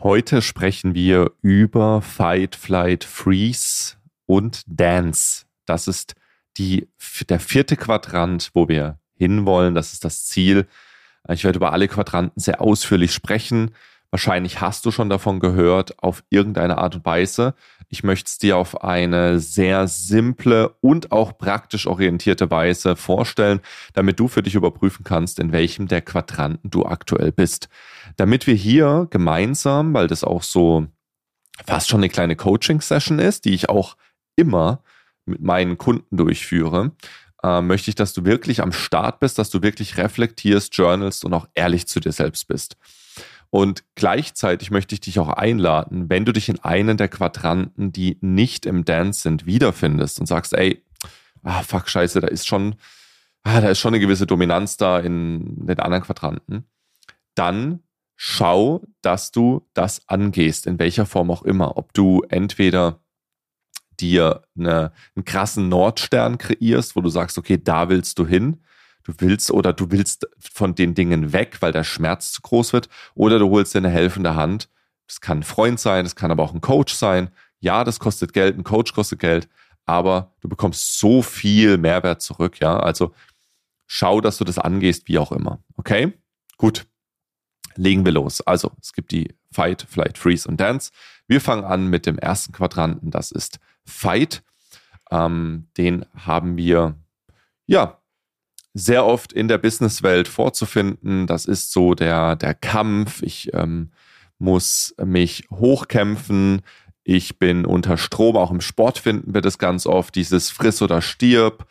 Heute sprechen wir über Fight, Flight, Freeze und Dance. Das ist der vierte Quadrant, wo wir hinwollen. Das ist das Ziel. Ich werde über alle Quadranten sehr ausführlich sprechen. Wahrscheinlich hast du schon davon gehört, auf irgendeine Art und Weise. Ich möchte es dir auf eine sehr simple und auch praktisch orientierte Weise vorstellen, damit du für dich überprüfen kannst, in welchem der Quadranten du aktuell bist. Damit wir hier gemeinsam, weil das auch so fast schon eine kleine Coaching-Session ist, die ich auch immer mit meinen Kunden durchführe, möchte ich, dass du wirklich am Start bist, dass du wirklich reflektierst, journalst und auch ehrlich zu dir selbst bist. Und gleichzeitig möchte ich dich auch einladen, wenn du dich in einen der Quadranten, die nicht im Dance sind, wiederfindest und sagst, ey, fuck, scheiße, da ist schon eine gewisse Dominanz da in den anderen Quadranten, dann schau, dass du das angehst, in welcher Form auch immer. Ob du entweder dir einen krassen Nordstern kreierst, wo du sagst, okay, da willst du hin, du willst von den Dingen weg, weil der Schmerz zu groß wird, oder du holst dir eine helfende Hand. Das kann ein Freund sein, das kann aber auch ein Coach sein. Ja, das kostet Geld, ein Coach kostet Geld, aber du bekommst so viel Mehrwert zurück, ja. Also schau, dass du das angehst, wie auch immer. Okay? Gut. Legen wir los. Also, es gibt die Fight, Flight, Freeze und Dance. Wir fangen an mit dem ersten Quadranten, das ist Fight. Den haben wir, ja, sehr oft in der Businesswelt vorzufinden. Das ist so der Kampf. Ich muss mich hochkämpfen. Ich bin unter Strom. Auch im Sport finden wir das ganz oft. Dieses Friss oder stirb.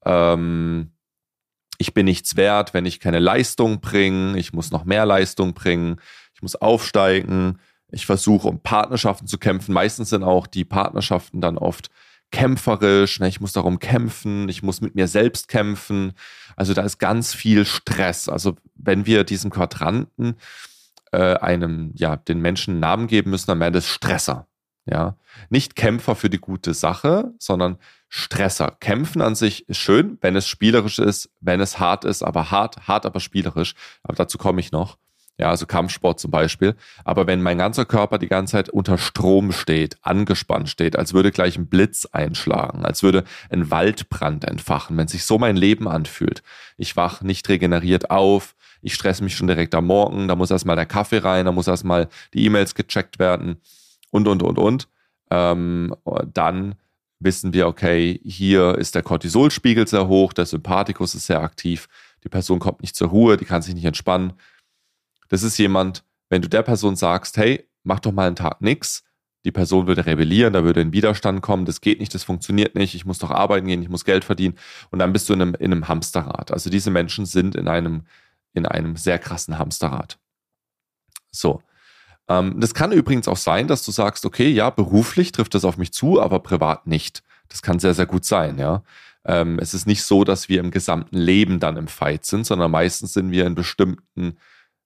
Ich bin nichts wert, wenn ich keine Leistung bringe. Ich muss noch mehr Leistung bringen. Ich muss aufsteigen. Ich versuche, um Partnerschaften zu kämpfen. Meistens sind auch die Partnerschaften dann oft kämpferisch. Ich muss darum kämpfen. Ich muss mit mir selbst kämpfen. Also da ist ganz viel Stress. Also wenn wir diesem Quadranten den Menschen einen Namen geben müssen, dann wäre das Stresser. Ja, nicht Kämpfer für die gute Sache, sondern Stresser. Kämpfen an sich ist schön, wenn es spielerisch ist, wenn es hart ist, aber hart, aber spielerisch. Aber dazu komme ich noch. Ja, also Kampfsport zum Beispiel. Aber wenn mein ganzer Körper die ganze Zeit unter Strom steht, angespannt steht, als würde gleich ein Blitz einschlagen, als würde ein Waldbrand entfachen, wenn sich so mein Leben anfühlt. Ich wach nicht regeneriert auf, ich stresse mich schon direkt am Morgen, da muss erstmal der Kaffee rein, da muss erstmal die E-Mails gecheckt werden und. Dann wissen wir, okay, hier ist der Cortisolspiegel sehr hoch, der Sympathikus ist sehr aktiv, die Person kommt nicht zur Ruhe, die kann sich nicht entspannen. Das ist jemand, wenn du der Person sagst, hey, mach doch mal einen Tag nix, die Person würde rebellieren, da würde ein Widerstand kommen, das geht nicht, das funktioniert nicht, ich muss doch arbeiten gehen, ich muss Geld verdienen und dann bist du in einem Hamsterrad. Also diese Menschen sind in einem sehr krassen Hamsterrad. So. Das kann übrigens auch sein, dass du sagst, okay, ja, beruflich trifft das auf mich zu, aber privat nicht. Das kann sehr, sehr gut sein, ja. Es ist nicht so, dass wir im gesamten Leben dann im Fight sind, sondern meistens sind wir in bestimmten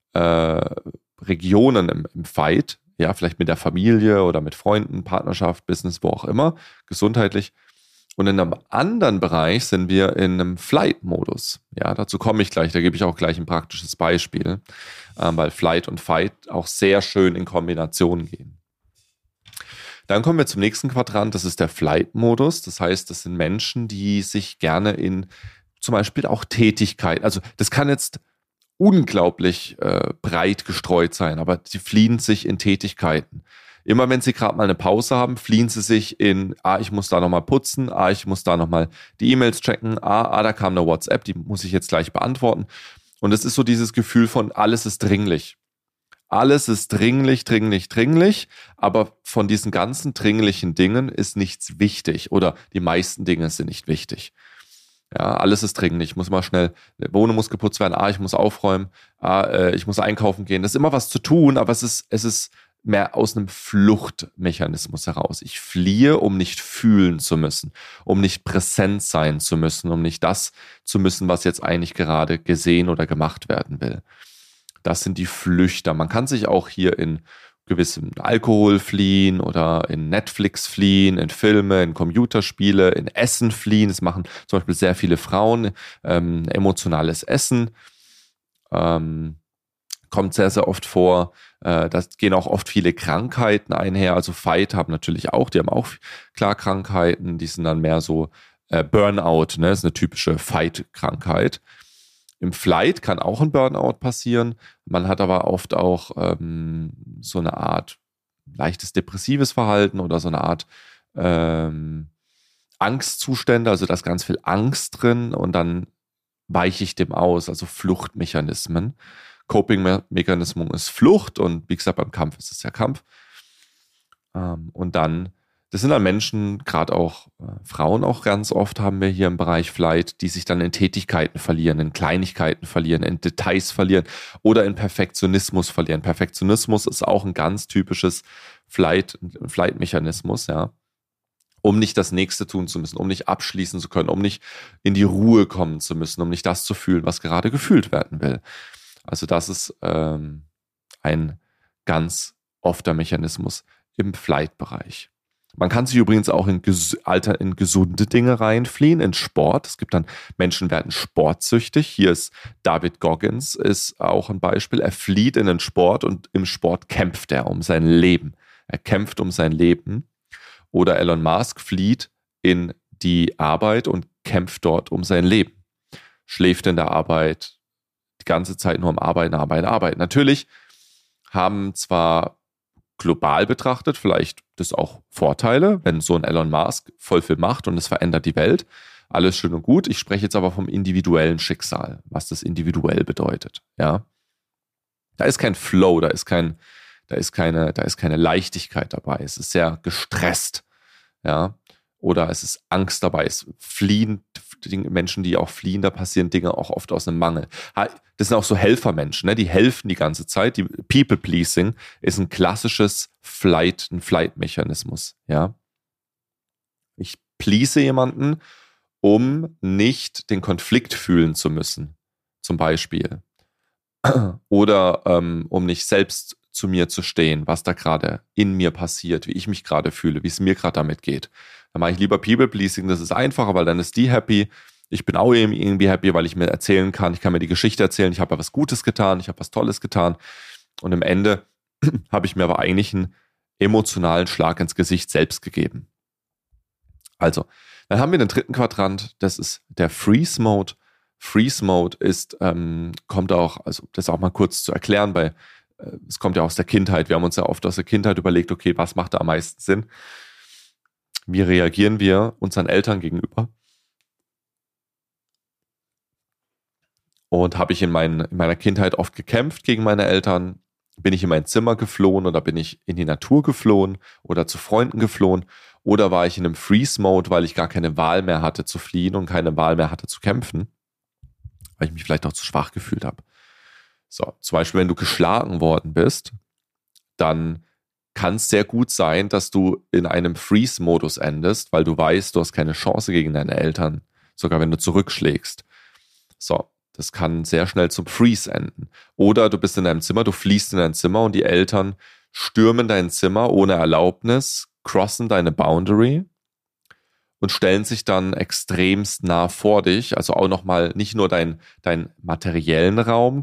Regionen im Fight, ja, vielleicht mit der Familie oder mit Freunden, Partnerschaft, Business, wo auch immer, gesundheitlich. Und in einem anderen Bereich sind wir in einem Flight-Modus. Ja, dazu komme ich gleich, da gebe ich auch gleich ein praktisches Beispiel, weil Flight und Fight auch sehr schön in Kombination gehen. Dann kommen wir zum nächsten Quadrant, das ist der Flight-Modus. Das heißt, das sind Menschen, die sich gerne in zum Beispiel auch Tätigkeit, also das kann jetzt unglaublich breit gestreut sein, aber sie fliehen sich in Tätigkeiten. Immer wenn sie gerade mal eine Pause haben, fliehen sie sich in, ich muss da nochmal putzen, ich muss da nochmal die E-Mails checken, da kam eine WhatsApp, die muss ich jetzt gleich beantworten. Und es ist so dieses Gefühl von, alles ist dringlich. Alles ist dringlich, aber von diesen ganzen dringlichen Dingen ist nichts wichtig oder die meisten Dinge sind nicht wichtig. Ja, alles ist dringlich. Ich muss mal schnell, die Wohnung muss geputzt werden, ich muss aufräumen, ich muss einkaufen gehen. Das ist immer was zu tun, aber es ist mehr aus einem Fluchtmechanismus heraus. Ich fliehe, um nicht fühlen zu müssen, um nicht präsent sein zu müssen, um nicht das zu müssen, was jetzt eigentlich gerade gesehen oder gemacht werden will. Das sind die Flüchter. Man kann sich auch hier in gewissem Alkohol fliehen oder in Netflix fliehen, in Filme, in Computerspiele, in Essen fliehen. Das machen zum Beispiel sehr viele Frauen, emotionales Essen. kommt sehr, sehr oft vor. Das gehen auch oft viele Krankheiten einher. Also Fight haben natürlich auch, die haben auch klar Krankheiten, die sind dann mehr so Burnout, ne? Das ist eine typische Fight-Krankheit. Im Flight kann auch ein Burnout passieren. Man hat aber oft auch so eine Art leichtes depressives Verhalten oder so eine Art Angstzustände, also da ist ganz viel Angst drin und dann weiche ich dem aus, also Fluchtmechanismen. Coping-Mechanismus ist Flucht und wie gesagt, beim Kampf ist es der Kampf. Und dann, das sind dann Menschen, gerade auch Frauen auch ganz oft haben wir hier im Bereich Flight, die sich dann in Tätigkeiten verlieren, in Kleinigkeiten verlieren, in Details verlieren oder in Perfektionismus verlieren. Perfektionismus ist auch ein ganz typisches Flight-Mechanismus, ja. Um nicht das Nächste tun zu müssen, um nicht abschließen zu können, um nicht in die Ruhe kommen zu müssen, um nicht das zu fühlen, was gerade gefühlt werden will. Also das ist ein ganz ofter Mechanismus im Flight-Bereich. Man kann sich übrigens auch in gesunde Dinge reinfliehen, in Sport. Es gibt dann, Menschen werden sportsüchtig. Hier ist David Goggins, ist auch ein Beispiel. Er flieht in den Sport und im Sport kämpft er um sein Leben. Er kämpft um sein Leben. Oder Elon Musk flieht in die Arbeit und kämpft dort um sein Leben. Schläft in der Arbeit, die ganze Zeit nur am Arbeiten, Arbeiten, Arbeiten. Natürlich haben zwar global betrachtet vielleicht das auch Vorteile, wenn so ein Elon Musk voll viel macht und es verändert die Welt. Alles schön und gut. Ich spreche jetzt aber vom individuellen Schicksal, was das individuell bedeutet. Ja, da ist kein Flow, da ist keine Leichtigkeit dabei. Es ist sehr gestresst, ja. Oder es ist Angst dabei. Es fliehen Menschen, die auch fliehen, da passieren Dinge auch oft aus einem Mangel. Das sind auch so Helfermenschen, ne? Die helfen die ganze Zeit. Die People-Pleasing ist ein klassisches ein Flight-Mechanismus, ja. Ich please jemanden, um nicht den Konflikt fühlen zu müssen, zum Beispiel. Oder um nicht selbst zu mir zu stehen, was da gerade in mir passiert, wie ich mich gerade fühle, wie es mir gerade damit geht. Dann mache ich lieber People-Pleasing, das ist einfacher, weil dann ist die happy. Ich bin auch irgendwie happy, weil ich mir erzählen kann, ich kann mir die Geschichte erzählen, ich habe ja was Gutes getan, ich habe was Tolles getan. Und am Ende habe ich mir aber eigentlich einen emotionalen Schlag ins Gesicht selbst gegeben. Also, dann haben wir den dritten Quadrant, das ist der Freeze-Mode. Freeze-Mode ist, kommt auch, also das auch mal kurz zu erklären, weil es kommt ja aus der Kindheit. Wir haben uns ja oft aus der Kindheit überlegt, okay, was macht da am meisten Sinn? Wie reagieren wir unseren Eltern gegenüber? Und habe ich in meiner Kindheit oft gekämpft gegen meine Eltern? Bin ich in mein Zimmer geflohen oder bin ich in die Natur geflohen oder zu Freunden geflohen? Oder war ich in einem Freeze-Mode, weil ich gar keine Wahl mehr hatte zu fliehen und keine Wahl mehr hatte zu kämpfen? Weil ich mich vielleicht auch zu schwach gefühlt habe. So, zum Beispiel, wenn du geschlagen worden bist, dann kann es sehr gut sein, dass du in einem Freeze-Modus endest, weil du weißt, du hast keine Chance gegen deine Eltern, sogar wenn du zurückschlägst. So, das kann sehr schnell zum Freeze enden. Oder du bist in deinem Zimmer, du fliehst in dein Zimmer und die Eltern stürmen dein Zimmer ohne Erlaubnis, crossen deine Boundary und stellen sich dann extremst nah vor dich, also auch nochmal nicht nur deinen materiellen Raum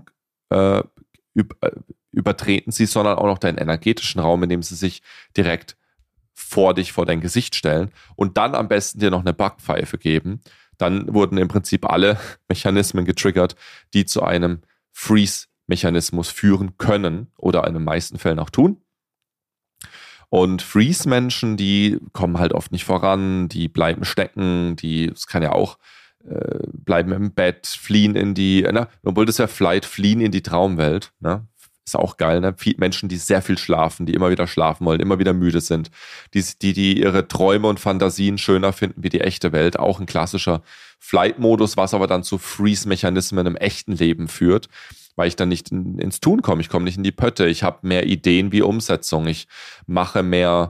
übertreten sie, sondern auch noch deinen energetischen Raum, indem sie sich direkt vor dein Gesicht stellen und dann am besten dir noch eine Backpfeife geben. Dann wurden im Prinzip alle Mechanismen getriggert, die zu einem Freeze-Mechanismus führen können oder in den meisten Fällen auch tun. Und Freeze-Menschen, die kommen halt oft nicht voran, die bleiben stecken, es kann ja auch bleiben im Bett, fliehen obwohl das ja Flight, fliehen in die Traumwelt, ne? Ist auch geil, ne? Menschen, die sehr viel schlafen, die immer wieder schlafen wollen, immer wieder müde sind, die ihre Träume und Fantasien schöner finden wie die echte Welt, auch ein klassischer Flight-Modus, was aber dann zu Freeze-Mechanismen im echten Leben führt, weil ich dann nicht ins Tun komme, ich komme nicht in die Pötte, ich habe mehr Ideen wie Umsetzung, ich mache mehr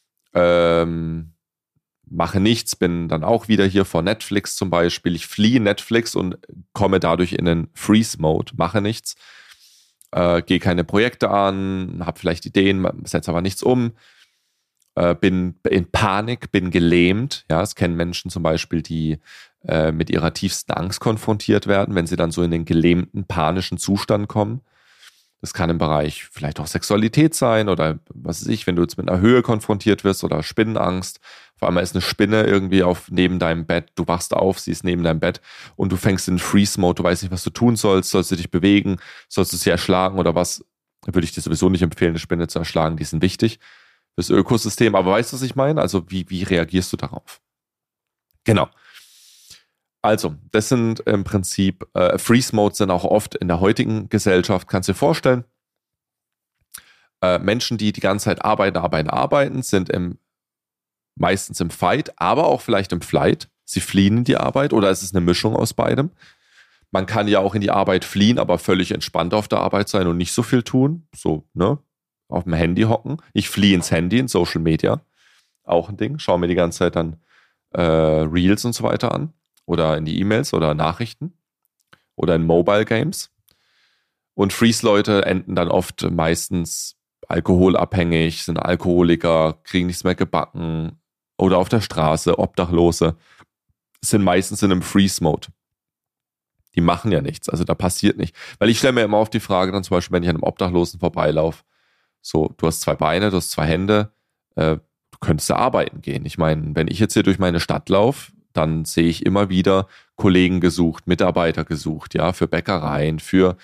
mache nichts, bin dann auch wieder hier vor Netflix zum Beispiel. Ich fliehe Netflix und komme dadurch in den Freeze-Mode, mache nichts, gehe keine Projekte an, habe vielleicht Ideen, setze aber nichts um, bin in Panik, bin gelähmt. Ja, es kennen Menschen zum Beispiel, die mit ihrer tiefsten Angst konfrontiert werden, wenn sie dann so in den gelähmten, panischen Zustand kommen. Das kann im Bereich vielleicht auch Sexualität sein oder was weiß ich, wenn du jetzt mit einer Höhe konfrontiert wirst oder Spinnenangst. Auf einmal ist eine Spinne irgendwie neben deinem Bett, du wachst auf, sie ist neben deinem Bett und du fängst in Freeze-Mode, du weißt nicht, was du tun sollst, sollst du dich bewegen, sollst du sie erschlagen oder was, würde ich dir sowieso nicht empfehlen, eine Spinne zu erschlagen, die sind wichtig fürs Ökosystem, aber weißt du, was ich meine? Also wie reagierst du darauf? Genau. Also, das sind im Prinzip Freeze-Modes sind auch oft in der heutigen Gesellschaft, kannst du dir vorstellen, Menschen, die die ganze Zeit arbeiten, sind meistens im Fight, aber auch vielleicht im Flight. Sie fliehen in die Arbeit oder es ist eine Mischung aus beidem. Man kann ja auch in die Arbeit fliehen, aber völlig entspannt auf der Arbeit sein und nicht so viel tun. So, ne? Auf dem Handy hocken. Ich fliehe ins Handy, in Social Media. Auch ein Ding. Schaue mir die ganze Zeit dann Reels und so weiter an. Oder in die E-Mails oder Nachrichten. Oder in Mobile Games. Und Freeze-Leute enden dann oft meistens alkoholabhängig, sind Alkoholiker, kriegen nichts mehr gebacken. Oder auf der Straße, Obdachlose. Sind meistens in einem Freeze-Mode. Die machen ja nichts, also da passiert nicht. Weil ich stelle mir immer auf die Frage dann zum Beispiel, wenn ich an einem Obdachlosen vorbeilaufe, so, du hast 2 Beine, du hast 2 Hände, du könntest ja arbeiten gehen. Ich meine, wenn ich jetzt hier durch meine Stadt laufe, dann sehe ich immer wieder Kollegen gesucht, Mitarbeiter gesucht, ja, für Bäckereien, für,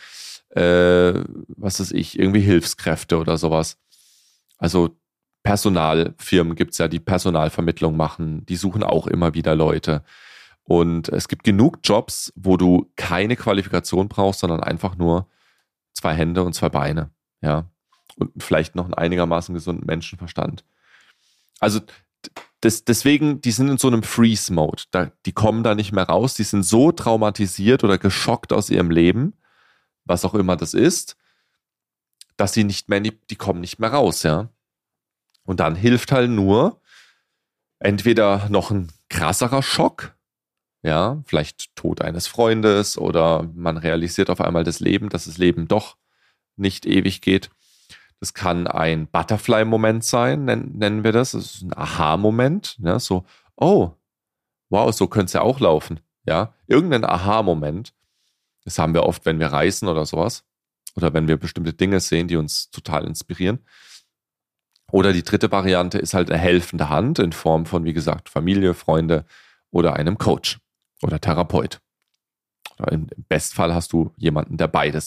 was weiß ich, irgendwie Hilfskräfte oder sowas. Also Personalfirmen gibt's ja, die Personalvermittlung machen, die suchen auch immer wieder Leute. Und es gibt genug Jobs, wo du keine Qualifikation brauchst, sondern einfach nur 2 Hände und 2 Beine, ja. Und vielleicht noch einen einigermaßen gesunden Menschenverstand. Also deswegen, die sind in so einem Freeze-Mode. Die kommen da nicht mehr raus. Die sind so traumatisiert oder geschockt aus ihrem Leben, was auch immer das ist, dass sie nicht mehr, die kommen nicht mehr raus, ja. Und dann hilft halt nur entweder noch ein krasserer Schock, ja, vielleicht Tod eines Freundes oder man realisiert auf einmal das Leben, dass das Leben doch nicht ewig geht. Das kann ein Butterfly-Moment sein, nennen wir das. Das ist ein Aha-Moment, ja, so, oh, wow, so könnte es ja auch laufen, ja. Irgendein Aha-Moment, das haben wir oft, wenn wir reisen oder sowas oder wenn wir bestimmte Dinge sehen, die uns total inspirieren. Oder die dritte Variante ist halt eine helfende Hand in Form von, wie gesagt, Familie, Freunde oder einem Coach oder Therapeut. Oder im Bestfall hast du jemanden, der beide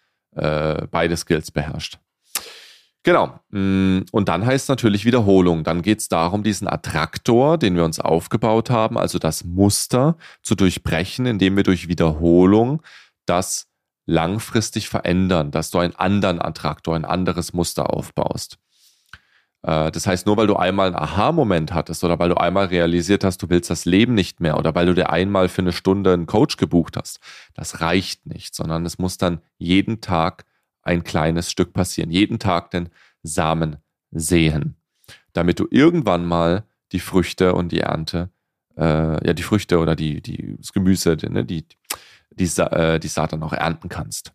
Skills beherrscht. Genau. Und dann heißt es natürlich Wiederholung. Dann geht es darum, diesen Attraktor, den wir uns aufgebaut haben, also das Muster zu durchbrechen, indem wir durch Wiederholung das langfristig verändern, dass du einen anderen Attraktor, ein anderes Muster aufbaust. Das heißt, nur weil du einmal einen Aha-Moment hattest oder weil du einmal realisiert hast, du willst das Leben nicht mehr oder weil du dir einmal für eine Stunde einen Coach gebucht hast, das reicht nicht, sondern es muss dann jeden Tag ein kleines Stück passieren, jeden Tag den Samen säen, damit du irgendwann mal die Früchte und die Ernte, die Früchte oder das Gemüse, die Saat dann auch ernten kannst.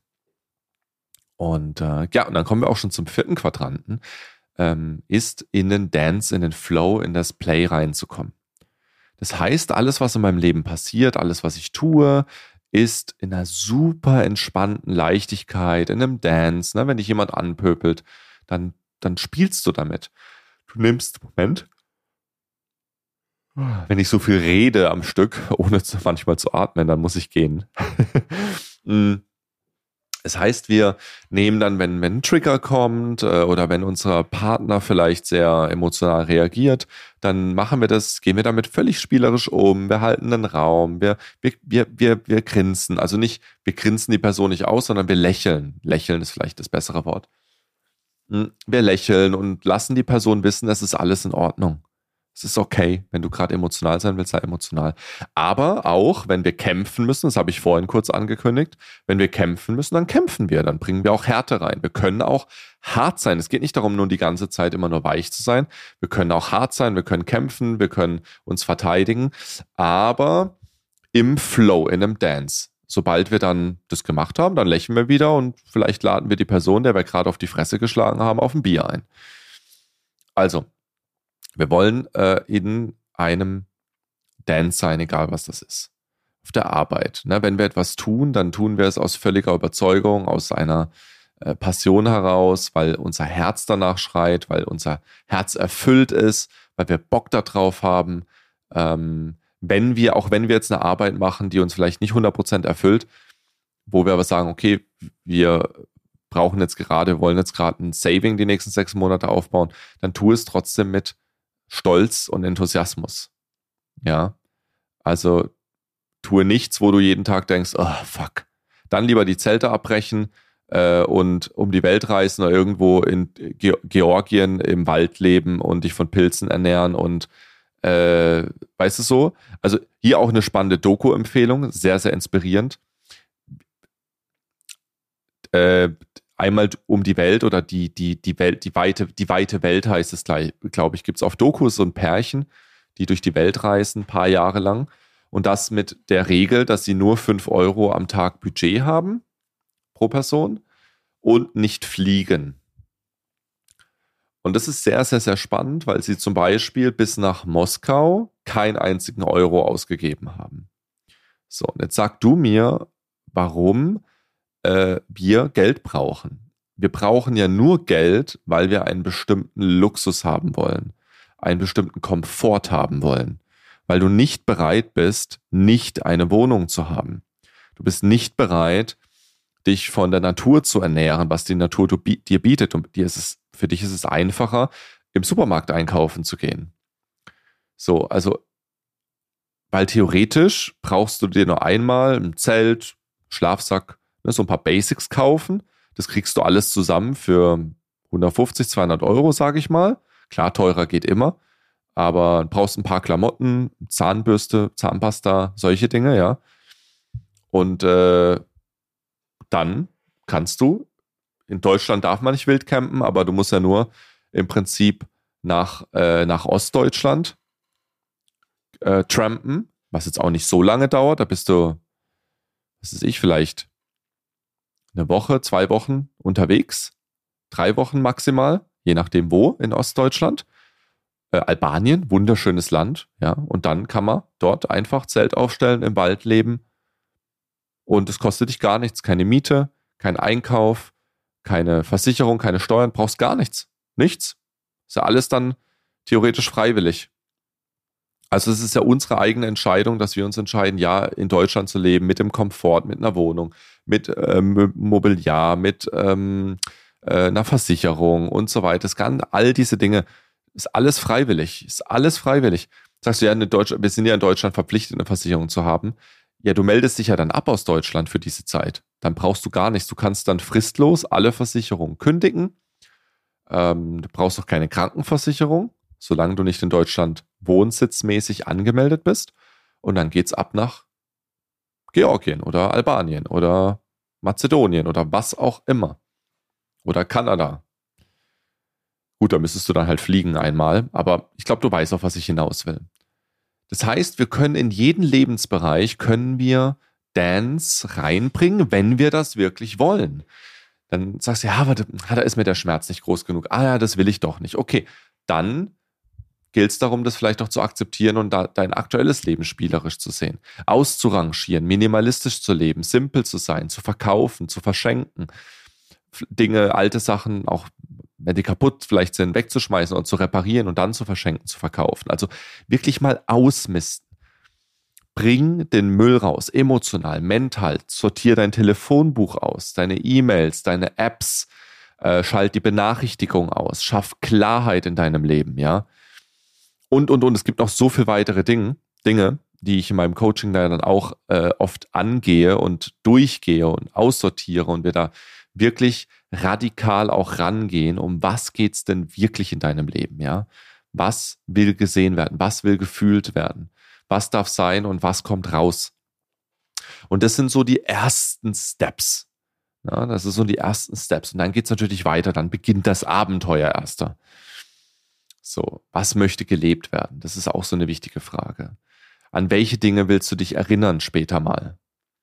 Und und dann kommen wir auch schon zum 4. Quadranten, ist in den Dance, in den Flow, in das Play reinzukommen. Das heißt, alles, was in meinem Leben passiert, alles, was ich tue, ist in einer super entspannten Leichtigkeit, in einem Dance. Ne? Wenn dich jemand anpöbelt, dann spielst du damit. Du nimmst, Moment, wenn ich so viel rede am Stück, ohne manchmal zu atmen, dann muss ich gehen. Das heißt, wir nehmen dann, wenn ein Trigger kommt oder wenn unser Partner vielleicht sehr emotional reagiert, dann gehen wir damit völlig spielerisch um, wir halten den Raum, wir grinsen, also nicht, wir grinsen die Person nicht aus, sondern wir lächeln. Lächeln ist vielleicht das bessere Wort. Wir lächeln und lassen die Person wissen, es ist alles in Ordnung. Es ist okay, wenn du gerade emotional sein willst, sei emotional. Aber auch, wenn wir kämpfen müssen, das habe ich vorhin kurz angekündigt, wenn wir kämpfen müssen, dann kämpfen wir, dann bringen wir auch Härte rein. Wir können auch hart sein. Es geht nicht darum, nur die ganze Zeit immer nur weich zu sein. Wir können auch hart sein, wir können kämpfen, wir können uns verteidigen, aber im Flow, in einem Dance. Sobald wir dann das gemacht haben, dann lächeln wir wieder und vielleicht laden wir die Person, der wir gerade auf die Fresse geschlagen haben, auf ein Bier ein. Also, wir wollen in einem Dance sein, egal was das ist. Auf der Arbeit. Ne? Wenn wir etwas tun, dann tun wir es aus völliger Überzeugung, aus einer Passion heraus, weil unser Herz danach schreit, weil unser Herz erfüllt ist, weil wir Bock darauf haben. Wenn wir jetzt eine Arbeit machen, die uns vielleicht nicht 100% erfüllt, wo wir aber sagen, okay, wir wollen jetzt gerade ein Saving die nächsten 6 Monate aufbauen, dann tu es trotzdem mit Stolz und Enthusiasmus. Ja, also tue nichts, wo du jeden Tag denkst, oh fuck. Dann lieber die Zelte abbrechen und um die Welt reisen oder irgendwo in Georgien im Wald leben und dich von Pilzen ernähren und weißt du so? Also hier auch eine spannende Doku-Empfehlung, sehr, sehr inspirierend. Einmal um die Welt oder die weite Welt heißt es gleich, glaube ich, gibt es auf Dokus so ein Pärchen, die durch die Welt reisen, ein paar Jahre lang. Und das mit der Regel, dass sie nur 5 Euro am Tag Budget haben pro Person und nicht fliegen. Und das ist sehr, sehr, sehr spannend, weil sie zum Beispiel bis nach Moskau keinen einzigen Euro ausgegeben haben. So, und jetzt sag du mir, warum wir Geld brauchen. Wir brauchen ja nur Geld, weil wir einen bestimmten Luxus haben wollen, einen bestimmten Komfort haben wollen, weil du nicht bereit bist, nicht eine Wohnung zu haben. Du bist nicht bereit, dich von der Natur zu ernähren, was die Natur dir bietet. Und für dich ist es einfacher, im Supermarkt einkaufen zu gehen. So, also, weil theoretisch brauchst du dir nur einmal ein Zelt, Schlafsack, so ein paar Basics kaufen. Das kriegst du alles zusammen für 150, 200 Euro, sage ich mal. Klar, teurer geht immer. Aber du brauchst ein paar Klamotten, Zahnbürste, Zahnpasta, solche Dinge, ja. Und dann kannst du, in Deutschland darf man nicht wild campen, aber du musst ja nur im Prinzip nach Ostdeutschland trampen, was jetzt auch nicht so lange dauert. Da bist du, was weiß ich, vielleicht eine Woche, 2 Wochen unterwegs, 3 Wochen maximal, je nachdem wo in Ostdeutschland. Albanien, wunderschönes Land, ja, und dann kann man dort einfach Zelt aufstellen, im Wald leben und es kostet dich gar nichts, keine Miete, kein Einkauf, keine Versicherung, keine Steuern, brauchst gar nichts, ist ja alles dann theoretisch freiwillig. Also es ist ja unsere eigene Entscheidung, dass wir uns entscheiden, ja, in Deutschland zu leben, mit dem Komfort, mit einer Wohnung, mit Mobiliar, mit einer Versicherung und so weiter. All diese Dinge, ist alles freiwillig. Sagst du ja, wir sind ja in Deutschland verpflichtet, eine Versicherung zu haben. Ja, du meldest dich ja dann ab aus Deutschland für diese Zeit. Dann brauchst du gar nichts. Du kannst dann fristlos alle Versicherungen kündigen. Du brauchst auch keine Krankenversicherung, solange du nicht in Deutschland wohnsitzmäßig angemeldet bist. Und dann geht's ab nach Georgien oder Albanien oder Mazedonien oder was auch immer. Oder Kanada. Gut, da müsstest du dann halt fliegen einmal, aber ich glaube, du weißt, auf was ich hinaus will. Das heißt, wir können in jeden Lebensbereich, Dance reinbringen, wenn wir das wirklich wollen. Dann sagst du, ja, aber da ist mir der Schmerz nicht groß genug. Ah ja, das will ich doch nicht. Okay, dann gilt es darum, das vielleicht auch zu akzeptieren und dein aktuelles Leben spielerisch zu sehen. Auszurangieren, minimalistisch zu leben, simpel zu sein, zu verkaufen, zu verschenken. Dinge, alte Sachen, auch wenn die kaputt vielleicht sind, wegzuschmeißen und zu reparieren und dann zu verschenken, zu verkaufen. Also wirklich mal ausmisten. Bring den Müll raus, emotional, mental. Sortier dein Telefonbuch aus, deine E-Mails, deine Apps. Schalt die Benachrichtigung aus. Schaff Klarheit in deinem Leben, ja. Und. Es gibt noch so viele weitere Dinge, die ich in meinem Coaching dann auch oft angehe und durchgehe und aussortiere und wir da wirklich radikal auch rangehen, um was geht's denn wirklich in deinem Leben, ja? Was will gesehen werden? Was will gefühlt werden? Was darf sein und was kommt raus? Und das sind so die ersten Steps. Ja, das sind so die ersten Steps. Und dann geht's natürlich weiter. Dann beginnt das Abenteuer erster. So, was möchte gelebt werden? Das ist auch so eine wichtige Frage. An welche Dinge willst du dich erinnern später mal?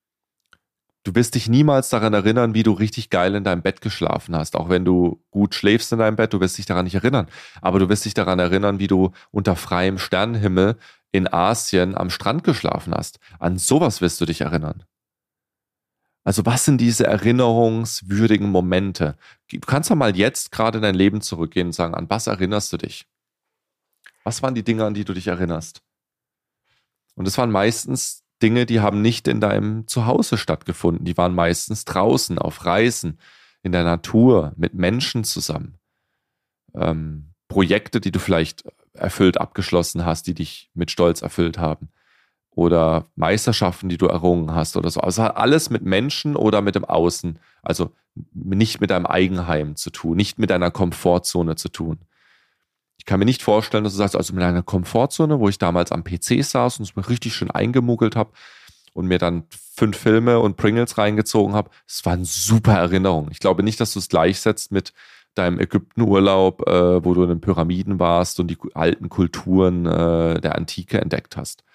Du wirst dich niemals daran erinnern, wie du richtig geil in deinem Bett geschlafen hast. Auch wenn du gut schläfst in deinem Bett, du wirst dich daran nicht erinnern. Aber du wirst dich daran erinnern, wie du unter freiem Sternenhimmel in Asien am Strand geschlafen hast. An sowas wirst du dich erinnern. Also was sind diese erinnerungswürdigen Momente? Du kannst ja mal jetzt gerade in dein Leben zurückgehen und sagen, an was erinnerst du dich? Was waren die Dinge, an die du dich erinnerst? Und es waren meistens Dinge, die haben nicht in deinem Zuhause stattgefunden. Die waren meistens draußen, auf Reisen, in der Natur, mit Menschen zusammen. Projekte, die du vielleicht erfüllt abgeschlossen hast, die dich mit Stolz erfüllt haben. Oder Meisterschaften, die du errungen hast oder so. Also alles mit Menschen oder mit dem Außen. Also nicht mit deinem Eigenheim zu tun, nicht mit deiner Komfortzone zu tun. Ich kann mir nicht vorstellen, dass du sagst, also mit einer Komfortzone, wo ich damals am PC saß und es mir richtig schön eingemuggelt habe und mir dann 5 Filme und Pringles reingezogen habe. Es war eine super Erinnerung. Ich glaube nicht, dass du es gleichsetzt mit deinem Ägyptenurlaub, wo du in den Pyramiden warst und die alten Kulturen der Antike entdeckt hast.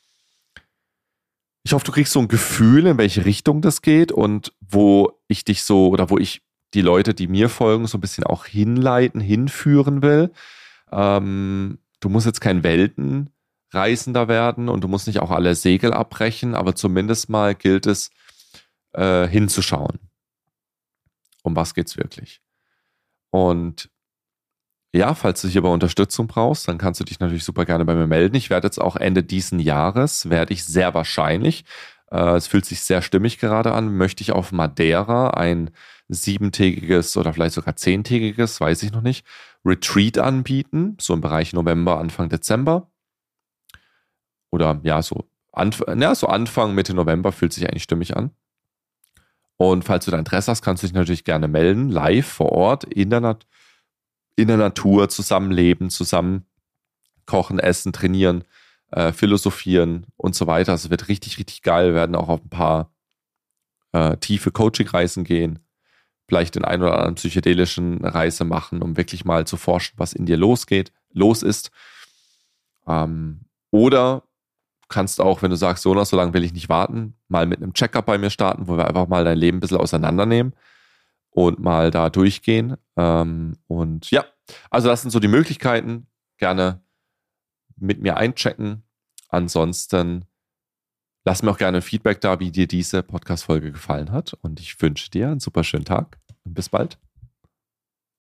Ich hoffe, du kriegst so ein Gefühl, in welche Richtung das geht und wo ich dich so oder wo ich die Leute, die mir folgen, so ein bisschen auch hinleiten, hinführen will. Du musst jetzt kein Weltenreisender werden und du musst nicht auch alle Segel abbrechen, aber zumindest mal gilt es, hinzuschauen. Um was geht's wirklich? Und ja, falls du hierbei Unterstützung brauchst, dann kannst du dich natürlich super gerne bei mir melden. Ich werde jetzt auch Ende diesen Jahres, werde ich sehr wahrscheinlich, es fühlt sich sehr stimmig gerade an, möchte ich auf Madeira ein 7-tägiges oder vielleicht sogar 10-tägiges, weiß ich noch nicht, Retreat anbieten, so im Bereich November, Anfang Dezember. Oder ja, so Anfang, Mitte November fühlt sich eigentlich stimmig an. Und falls du da Interesse hast, kannst du dich natürlich gerne melden, live vor Ort, in der Natur zusammenleben, zusammen kochen, essen, trainieren, philosophieren und so weiter. Also es wird richtig, richtig geil. Wir werden auch auf ein paar tiefe Coaching-Reisen gehen, vielleicht den einen oder anderen psychedelischen Reise machen, um wirklich mal zu forschen, was in dir los ist. Oder kannst auch, wenn du sagst, Jonas, so lange will ich nicht warten, mal mit einem Check-up bei mir starten, wo wir einfach mal dein Leben ein bisschen auseinandernehmen und mal da durchgehen. Und ja, also das sind so die Möglichkeiten. Gerne mit mir einchecken. Ansonsten lass mir auch gerne Feedback da, wie dir diese Podcast-Folge gefallen hat. Und ich wünsche dir einen super schönen Tag und bis bald.